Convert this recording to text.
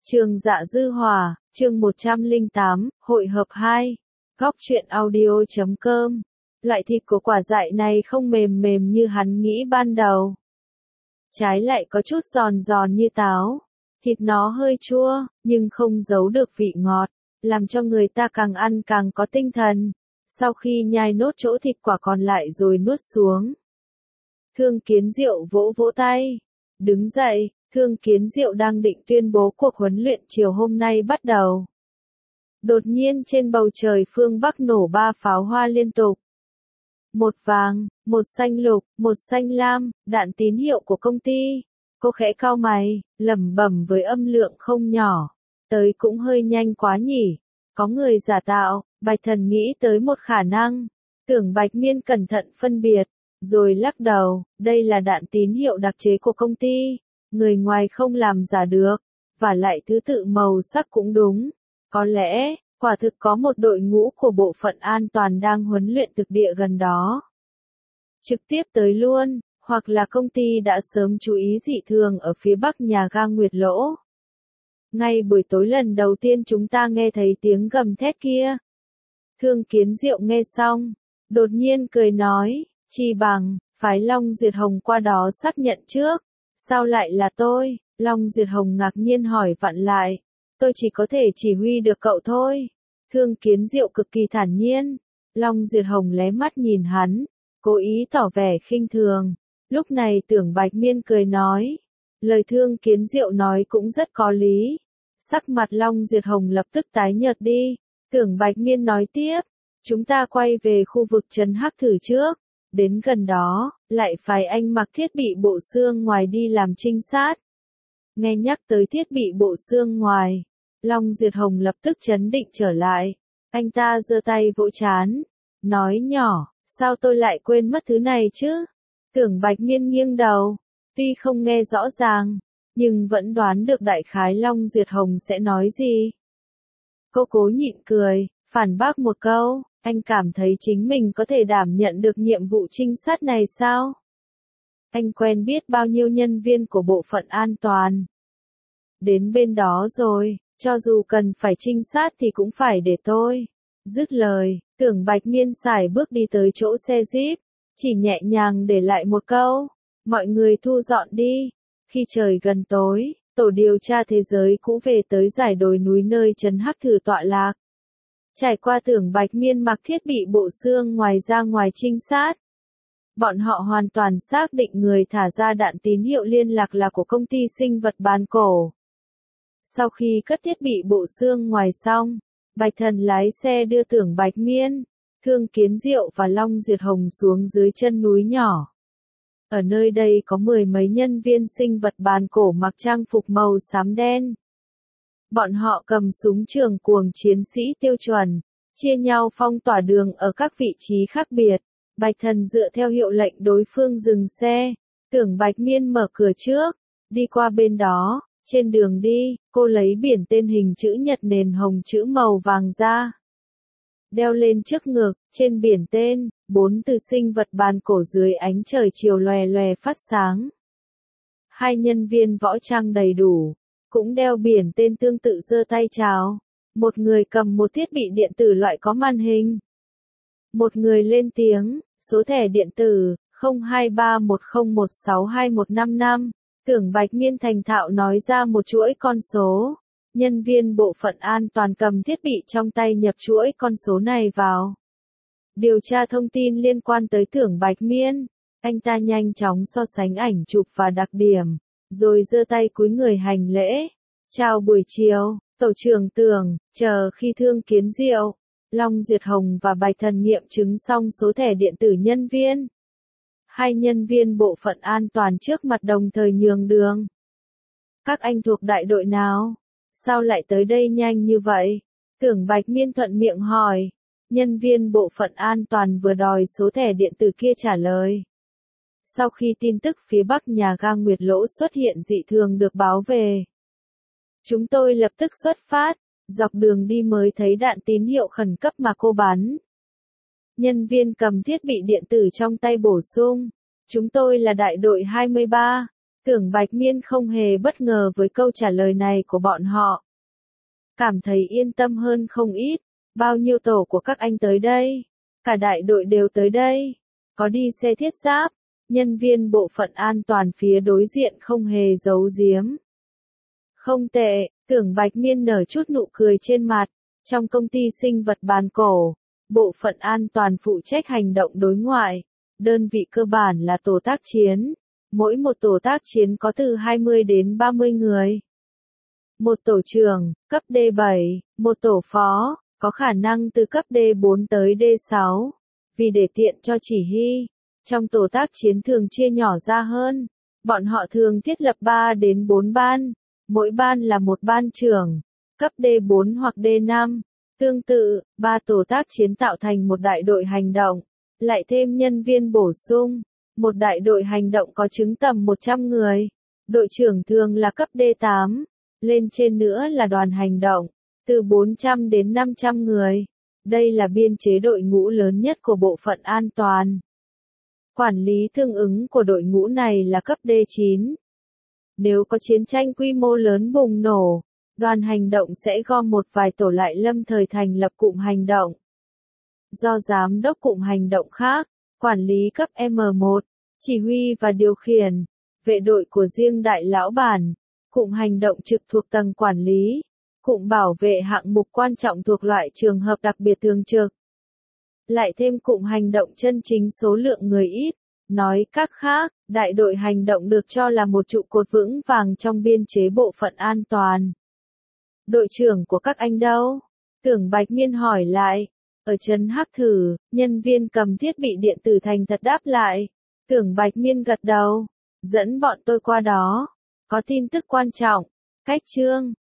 Trường Dạ Dư Hòa, chương 108, hội hợp 2. Góc truyện audio.com. Loại thịt của quả dại này không mềm mềm như hắn nghĩ ban đầu. Trái lại có chút giòn giòn như táo. Thịt nó hơi chua, nhưng không giấu được vị ngọt, làm cho người ta càng ăn càng có tinh thần. Sau khi nhai nốt chỗ thịt quả còn lại rồi nuốt xuống. Thương Kiến Diệu vỗ vỗ tay. Đứng dậy, Thương Kiến Diệu đang định tuyên bố cuộc huấn luyện chiều hôm nay bắt đầu. Đột nhiên trên bầu trời phương Bắc nổ 3 pháo hoa liên tục. Một vàng, một xanh lục, một xanh lam, đạn tín hiệu của công ty. Cô khẽ cau mày, lẩm bẩm với âm lượng không nhỏ. Tới cũng hơi nhanh quá nhỉ. Có người giả tạo, Bạch Thần nghĩ tới một khả năng. Tưởng Bạch Miên cẩn thận phân biệt, rồi lắc đầu, đây là đạn tín hiệu đặc chế của công ty. Người ngoài không làm giả được, và lại thứ tự màu sắc cũng đúng. Có lẽ, quả thực có một đội ngũ của bộ phận an toàn đang huấn luyện thực địa gần đó. Trực tiếp tới luôn, hoặc là công ty đã sớm chú ý dị thường ở phía bắc nhà ga Nguyệt Lỗ. Ngay buổi tối lần đầu tiên chúng ta nghe thấy tiếng gầm thét kia. Thương Kiến Diệu nghe xong, đột nhiên cười nói, chi bằng, phái Long Duyệt Hồng qua đó xác nhận trước. Sao lại là tôi? Long Duyệt Hồng ngạc nhiên hỏi vặn lại. Tôi chỉ có thể chỉ huy được cậu thôi. Thương Kiến Diệu cực kỳ thản nhiên. Long Duyệt Hồng lé mắt nhìn hắn, cố ý tỏ vẻ khinh thường. Lúc này Tưởng Bạch Miên cười nói. Lời Thương Kiến Diệu nói cũng rất có lý. Sắc mặt Long Duyệt Hồng lập tức tái nhợt đi. Tưởng Bạch Miên nói tiếp. Chúng ta quay về khu vực trấn Hắc thử trước. Đến gần đó, lại phải anh mặc thiết bị bộ xương ngoài đi làm trinh sát. Nghe nhắc tới thiết bị bộ xương ngoài, Long Duyệt Hồng lập tức chấn định trở lại. Anh ta giơ tay vỗ trán, nói nhỏ, sao tôi lại quên mất thứ này chứ? Tưởng Bạch Miên nghiêng đầu, tuy không nghe rõ ràng, nhưng vẫn đoán được đại khái Long Duyệt Hồng sẽ nói gì. Cô cố nhịn cười, phản bác một câu. Anh cảm thấy chính mình có thể đảm nhận được nhiệm vụ trinh sát này sao? Anh quen biết bao nhiêu nhân viên của bộ phận an toàn. Đến bên đó rồi, cho dù cần phải trinh sát thì cũng phải để tôi. Dứt lời, Tưởng Bạch Miên sải bước đi tới chỗ xe Jeep, chỉ nhẹ nhàng để lại một câu. Mọi người thu dọn đi. Khi trời gần tối, tổ điều tra thế giới cũ về tới dải đồi núi nơi trấn Hắc thử tọa lạc. Trải qua Tưởng Bạch Miên mặc thiết bị bộ xương ngoài ra ngoài trinh sát. Bọn họ hoàn toàn xác định người thả ra đạn tín hiệu liên lạc là của công ty sinh vật bán cổ. Sau khi cất thiết bị bộ xương ngoài xong, Bạch Thần lái xe đưa Tưởng Bạch Miên, Thương Kiến Diệu và Long Duyệt Hồng xuống dưới chân núi nhỏ. Ở nơi đây có 10 mấy nhân viên sinh vật bán cổ mặc trang phục màu xám đen. Bọn họ cầm súng trường cuồng chiến sĩ tiêu chuẩn, chia nhau phong tỏa đường ở các vị trí khác biệt. Bạch Thần dựa theo hiệu lệnh đối phương dừng xe. Tưởng Bạch Miên mở cửa trước, đi qua bên đó. Trên đường đi, cô lấy biển tên hình chữ nhật nền hồng chữ màu vàng ra. Đeo lên trước ngực, trên biển tên, 4 từ sinh vật bàn cổ dưới ánh trời chiều lòe lòe phát sáng. 2 nhân viên võ trang đầy đủ, cũng đeo biển tên tương tự giơ tay chào. Một người cầm một thiết bị điện tử loại có màn hình. Một người lên tiếng, số thẻ điện tử, 023101621155. Tưởng Bạch Miên thành thạo nói ra một chuỗi con số. Nhân viên bộ phận an toàn cầm thiết bị trong tay nhập chuỗi con số này vào. Điều tra thông tin liên quan tới Tưởng Bạch Miên. Anh ta nhanh chóng so sánh ảnh chụp và đặc điểm, rồi giơ tay cúi người hành lễ. Chào buổi chiều, tổ trưởng Tưởng, chờ khi Thương Kiến Diệu, Long Duyệt Hồng và Bạch Thần nghiệm chứng xong số thẻ điện tử nhân viên. 2 nhân viên bộ phận an toàn trước mặt đồng thời nhường đường. Các anh thuộc đại đội nào? Sao lại tới đây nhanh như vậy? Tưởng Bạch Miên thuận miệng hỏi. Nhân viên bộ phận an toàn vừa đòi số thẻ điện tử kia trả lời. Sau khi tin tức phía bắc nhà ga Nguyệt Lỗ xuất hiện dị thường được báo về, chúng tôi lập tức xuất phát, dọc đường đi mới thấy đạn tín hiệu khẩn cấp mà cô bắn. Nhân viên cầm thiết bị điện tử trong tay bổ sung. Chúng tôi là đại đội 23. Tưởng Bạch Miên không hề bất ngờ với câu trả lời này của bọn họ. Cảm thấy yên tâm hơn không ít. Bao nhiêu tổ của các anh tới đây? Cả đại đội đều tới đây. Có đi xe thiết giáp. Nhân viên bộ phận an toàn phía đối diện không hề giấu giếm. Không tệ, Tưởng Bạch Miên nở chút nụ cười trên mặt. Trong công ty sinh vật bàn cổ, bộ phận an toàn phụ trách hành động đối ngoại. Đơn vị cơ bản là tổ tác chiến. Mỗi một tổ tác chiến có từ 20 đến 30 người. Một tổ trưởng, cấp D7, một tổ phó, có khả năng từ cấp D4 tới D6. Vì để tiện cho chỉ huy, trong tổ tác chiến thường chia nhỏ ra hơn. Bọn họ thường thiết lập 3 đến 4 ban. Mỗi ban là một ban trưởng, cấp D4 hoặc D5. Tương tự, 3 tổ tác chiến tạo thành một đại đội hành động. Lại thêm nhân viên bổ sung. Một đại đội hành động có chứng tầm 100 người. Đội trưởng thường là cấp D8. Lên trên nữa là đoàn hành động, từ 400 đến 500 người. Đây là biên chế đội ngũ lớn nhất của bộ phận an toàn. Quản lý tương ứng của đội ngũ này là cấp D9. Nếu có chiến tranh quy mô lớn bùng nổ, đoàn hành động sẽ gom một vài tổ lại lâm thời thành lập cụm hành động. Do giám đốc cụm hành động khác, quản lý cấp M1, chỉ huy và điều khiển, vệ đội của riêng đại lão bản, cụm hành động trực thuộc tầng quản lý, cụm bảo vệ hạng mục quan trọng thuộc loại trường hợp đặc biệt thường trực. Lại thêm cụm hành động chân chính số lượng người ít. Nói cách khác, đại đội hành động được cho là một trụ cột vững vàng trong biên chế bộ phận an toàn. Đội trưởng của các anh đâu? Tưởng Bạch Miên hỏi lại. Ở trấn Hắc Thử, nhân viên cầm thiết bị điện tử thành thật đáp lại. Tưởng Bạch Miên gật đầu. Dẫn bọn tôi qua đó. Có tin tức quan trọng. Cách chương.